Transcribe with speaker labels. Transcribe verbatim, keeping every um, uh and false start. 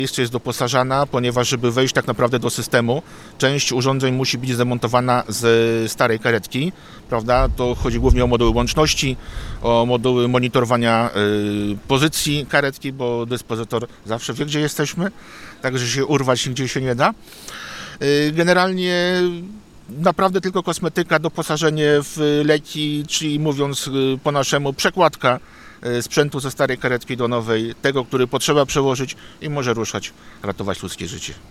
Speaker 1: Jeszcze jest doposażana, ponieważ żeby wejść tak naprawdę do systemu, część urządzeń musi być zamontowana z starej karetki, prawda? To chodzi głównie o moduły łączności, o moduły monitorowania y, pozycji karetki, bo dyspozytor zawsze wie, gdzie jesteśmy, także się urwać nigdzie się nie da. Y, generalnie naprawdę tylko kosmetyka, doposażenie w leki, czyli mówiąc y, po naszemu przekładka sprzętu ze starej karetki do nowej, tego, który potrzeba przełożyć i może ruszać, ratować ludzkie życie.